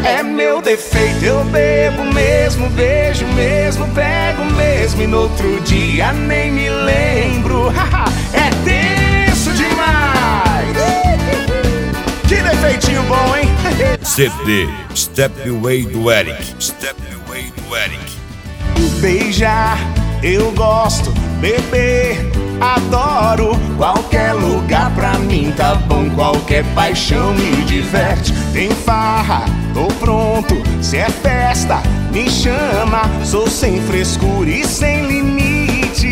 É meu defeito, eu bebo mesmo, beijo mesmo, pego mesmo e no outro dia nem me lembro. É tenso demais. Que defeitinho bom, hein? CD Step Away do Eric. Step Away do Eric. Beijar, eu gosto, beber, adoro. Qualquer lugar pra mim tá bom, qualquer paixão me diverte. Tem farra, tô pronto, se é festa, me chama. Sou sem frescura e sem limites.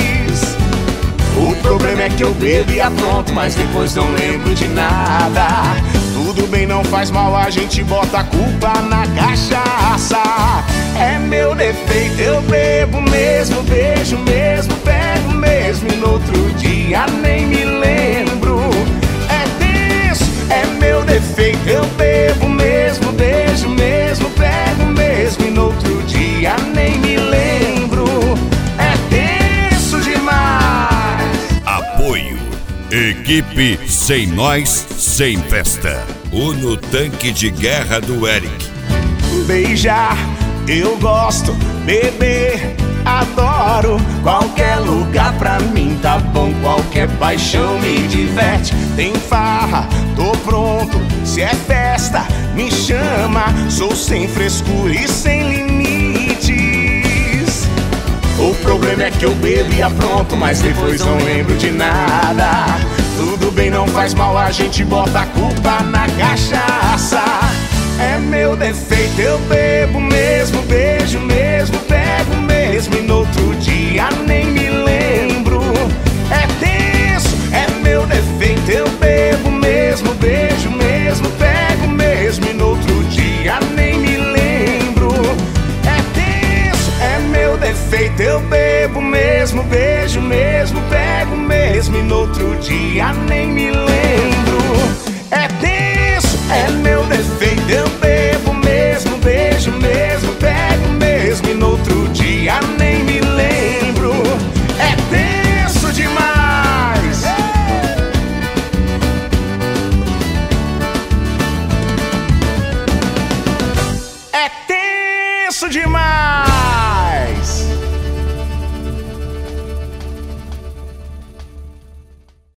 O problema é que eu bebo e apronto, mas depois não lembro de nada. Tudo bem, não faz mal, a gente bota a culpa na cachaça. É meu defeito, eu bebo mesmo, beijo mesmo, pego mesmo e no outro dia nem me lembro. É tenso, é meu defeito, eu bebo mesmo, beijo mesmo, pego mesmo e no outro dia nem me lembro. É tenso demais. Apoio Equipe Sem Nós, Sem Festa. Uno Tanque de Guerra do Eric. Beijar, eu gosto, beber, adoro. Qualquer lugar pra mim tá bom, qualquer paixão me diverte. Tem farra, tô pronto, se é festa, me chama. Sou sem frescura e sem limites. O problema é que eu bebo e apronto, mas depois não lembro de nada. Tudo bem, não faz mal, a gente bota a culpa na cachaça. É meu defeito, eu bebo mesmo, beijo mesmo, pego mesmo e no outro dia nem me lembro. É tenso, é meu defeito, eu bebo mesmo, beijo mesmo, pego mesmo e no outro dia nem me lembro. É tenso, é meu defeito, eu bebo mesmo, beijo mesmo, pego mesmo e no outro dia nem me lembro.